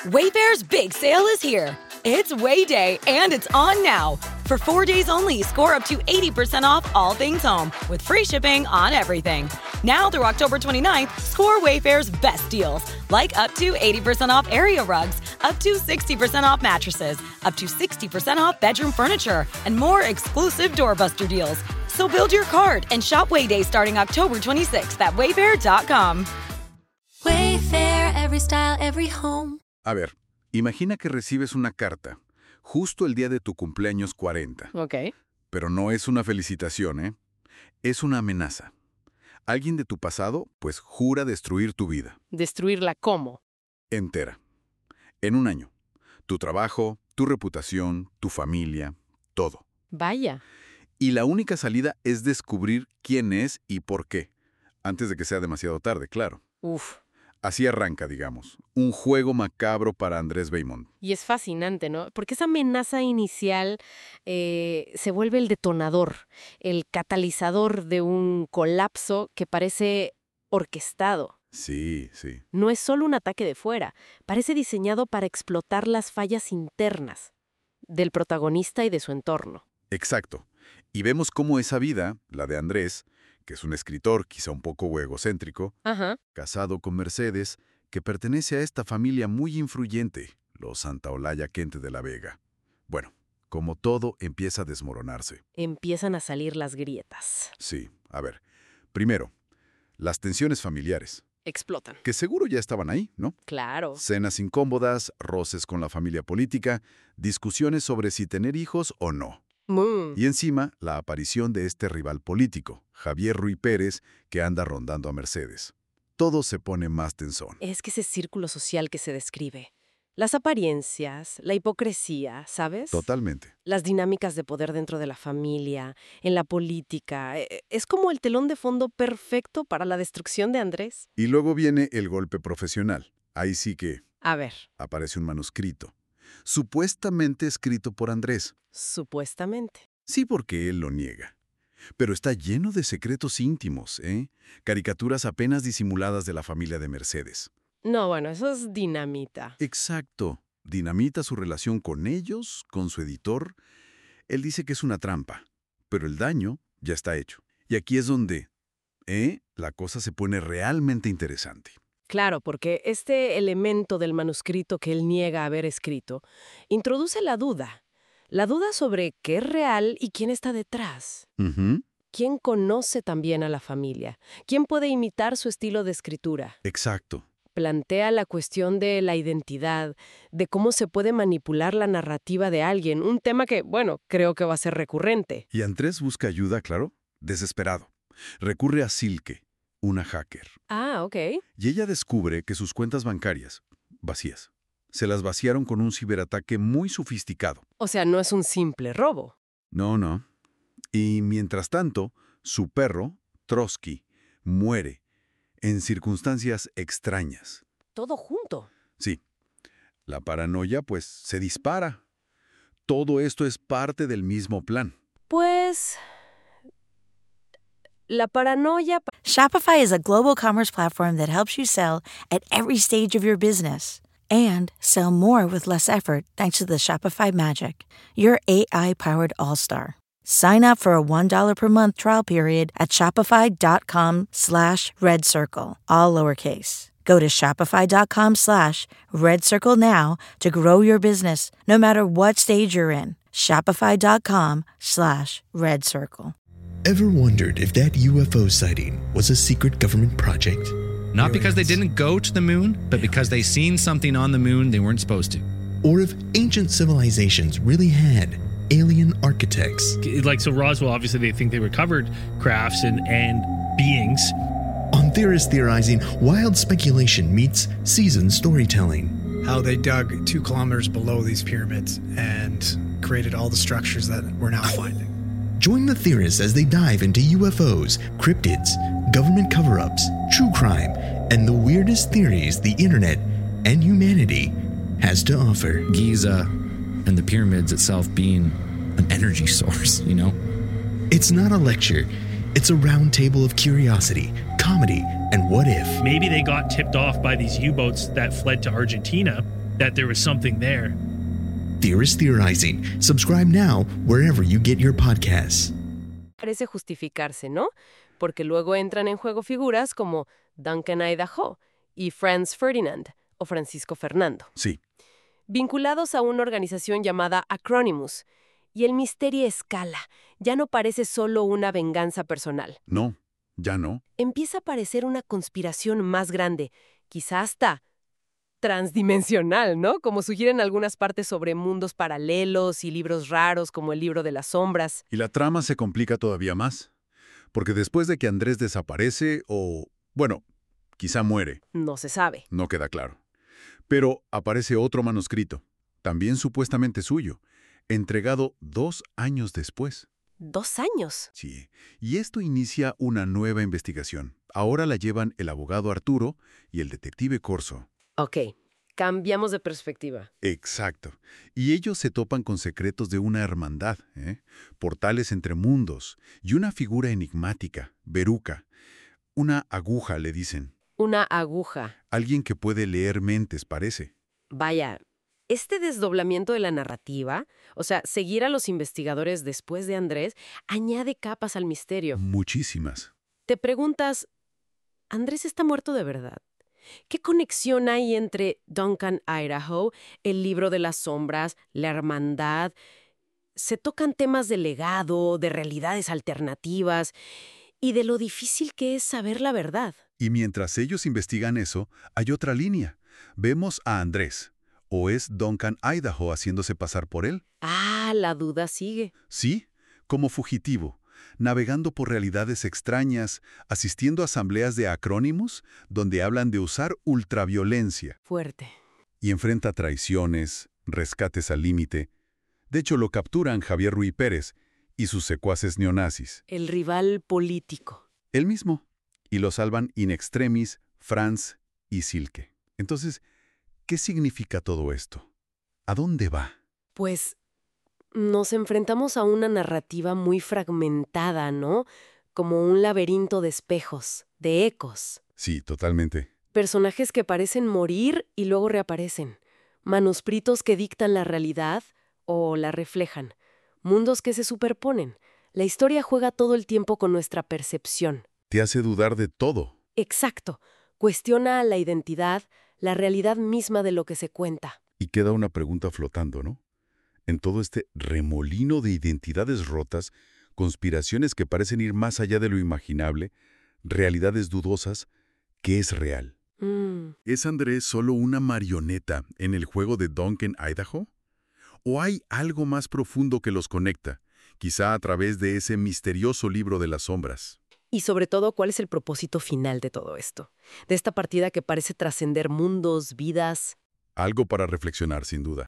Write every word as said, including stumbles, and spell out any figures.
Wayfair's big sale is here. It's Way Day, and it's on now. For four days only, score up to eighty percent off all things home, with free shipping on everything. Now through October twenty-ninth, score Wayfair's best deals, like up to eighty percent off area rugs, up to sixty percent off mattresses, up to sixty percent off bedroom furniture, and more exclusive doorbuster deals. So build your card and shop Way Day starting October twenty-sixth at wayfair dot com. Wayfair, every style, every home. A ver, imagina que recibes una carta justo el día de tu cumpleaños cuarenta. Ok. Pero no es una felicitación, ¿eh? Es una amenaza. Alguien de tu pasado, pues, jura destruir tu vida. ¿Destruirla cómo? Entera. En un año. Tu trabajo, tu reputación, tu familia, todo. Vaya. Y la única salida es descubrir quién es y por qué. Antes de que sea demasiado tarde, claro. Uf. Así arranca, digamos, un juego macabro para Andrés Beaumont. Y es fascinante, ¿no? Porque esa amenaza inicial eh, se vuelve el detonador, el catalizador de un colapso que parece orquestado. Sí, sí. No es solo un ataque de fuera, parece diseñado para explotar las fallas internas del protagonista y de su entorno. Exacto. Y vemos cómo esa vida, la de Andrés, que es un escritor quizá un poco egocéntrico, Ajá. casado con Mercedes, que pertenece a esta familia muy influyente, los Santaolalla Quente de la Vega. Bueno, como todo empieza a desmoronarse. Empiezan a salir las grietas. Sí, a ver. Primero, las tensiones familiares, Explotan. que seguro ya estaban ahí, ¿no? Claro. Cenas incómodas, roces con la familia política, discusiones sobre si tener hijos o no. Mm. Y encima, la aparición de este rival político, Javier Ruy Pérez, que anda rondando a Mercedes. Todo se pone más tensón. Es que ese círculo social que se describe. Las apariencias, la hipocresía, ¿sabes? Totalmente. Las dinámicas de poder dentro de la familia, en la política. eh, Es como el telón de fondo perfecto para la destrucción de Andrés. Y luego viene el golpe profesional. Ahí sí que A ver, aparece un manuscrito, supuestamente escrito por Andrés. supuestamente. Sí, porque él lo niega. Pero está lleno de secretos íntimos, ¿eh? Caricaturas apenas disimuladas de la familia de Mercedes. No, bueno, eso es dinamita. Exacto. Dinamita su relación con ellos, con su editor. Él dice que es una trampa, pero el daño ya está hecho. Y aquí es donde, ¿eh? La cosa se pone realmente interesante. Claro, porque este elemento del manuscrito que él niega haber escrito introduce la duda. La duda sobre qué es real y quién está detrás. Ujú. ¿Quién conoce también a la familia? ¿Quién puede imitar su estilo de escritura? Exacto. Plantea la cuestión de la identidad, de cómo se puede manipular la narrativa de alguien, un tema que, bueno, creo que va a ser recurrente. Y Andrés busca ayuda, claro, desesperado. Recurre a Silke, una hacker. Ah, ok. Y ella descubre que sus cuentas bancarias, vacías, se las vaciaron con un ciberataque muy sofisticado. O sea, no es un simple robo. No, no. Y mientras tanto, su perro, Trotsky, muere en circunstancias extrañas. Todo junto. Sí. La paranoia, pues, se dispara. Todo esto es parte del mismo plan. Pues... la paranoia... Shopify is a global commerce platform that helps you sell at every stage of your business. And sell more with less effort thanks to the Shopify Magic, your A I-powered all-star. Sign up for a one dollar per month trial period at shopify.com slash red circle, all lowercase. Go to shopify.com slash red circle now to grow your business, no matter what stage you're in. Shopify.com slash red circle. Ever wondered if that U F O sighting was a secret government project? Not because they didn't go to the moon, but because they seen something on the moon they weren't supposed to. Or if ancient civilizations really had alien architects? Like, so Roswell, obviously they think they recovered crafts and, and beings. On Theorists Theorizing, wild speculation meets seasoned storytelling. How they dug two kilometers below these pyramids and created all the structures that we're now finding. Join the theorists as they dive into U F Os, cryptids, government cover-ups, true crime, and the weirdest theories the internet and humanity has to offer. Giza and the pyramids itself being an energy source, you know? It's not a lecture. It's a round table of curiosity, comedy, and what if. Maybe they got tipped off by these U-boats that fled to Argentina. that there was something there. Theorists Theorizing. Subscribe now wherever you get your podcasts. Parece justificarse, ¿no? Porque luego entran en juego figuras como Duncan Idaho y Franz Ferdinand o Francisco Fernando, Sí, vinculados a una organización llamada Acronymus. Y el misterio escala. Ya no parece solo una venganza personal. no, ya no. Empieza a parecer una conspiración más grande, quizá hasta transdimensional, ¿no? Como sugieren algunas partes sobre mundos paralelos y libros raros como el libro de las sombras. Y la trama se complica todavía más. Porque después de que Andrés desaparece o, bueno, quizá muere, No se sabe. no queda claro. Pero aparece otro manuscrito, también supuestamente suyo, entregado dos años después. Dos años. Sí, y esto inicia una nueva investigación. Ahora la llevan el abogado Arturo y el detective Corso. Ok, cambiamos de perspectiva. Exacto. Y ellos se topan con secretos de una hermandad, ¿eh? Portales entre mundos y una figura enigmática, Veruca. Una aguja, le dicen. Una aguja. Alguien que puede leer mentes, parece. Vaya, este desdoblamiento de la narrativa, o sea, seguir a los investigadores después de Andrés, añade capas al misterio. Muchísimas. Te preguntas, ¿Andrés está muerto de verdad? ¿Qué conexión hay entre Duncan Idaho, el libro de las sombras, la hermandad? Se tocan temas de legado, de realidades alternativas y de lo difícil que es saber la verdad. Y mientras ellos investigan eso, hay otra línea. Vemos a Andrés. ¿O es Duncan Idaho haciéndose pasar por él? Ah, la duda sigue. Sí, como fugitivo, navegando por realidades extrañas, asistiendo a asambleas de acrónimos donde hablan de usar ultraviolencia. Fuerte. Y enfrenta traiciones, rescates al límite. De hecho, lo capturan Javier Ruy Pérez y sus secuaces neonazis. El rival político. Él mismo. Y lo salvan in extremis Franz y Silke. Entonces, ¿qué significa todo esto? ¿A dónde va? Pues nos enfrentamos a una narrativa muy fragmentada, ¿no? Como un laberinto de espejos, de ecos. Sí, totalmente. Personajes que parecen morir y luego reaparecen. Manuscritos que dictan la realidad o la reflejan. Mundos que se superponen. La historia juega todo el tiempo con nuestra percepción. Te hace dudar de todo. Exacto. Cuestiona la identidad, la realidad misma de lo que se cuenta. Y queda una pregunta flotando, ¿no? En todo este remolino de identidades rotas, conspiraciones que parecen ir más allá de lo imaginable, realidades dudosas, ¿qué es real? Mm. ¿Es Andrés solo una marioneta en el juego de Duncan Idaho? ¿O hay algo más profundo que los conecta, quizá a través de ese misterioso libro de las sombras? Y sobre todo, ¿cuál es el propósito final de todo esto? De esta partida que parece trascender mundos, vidas. Algo para reflexionar, sin duda.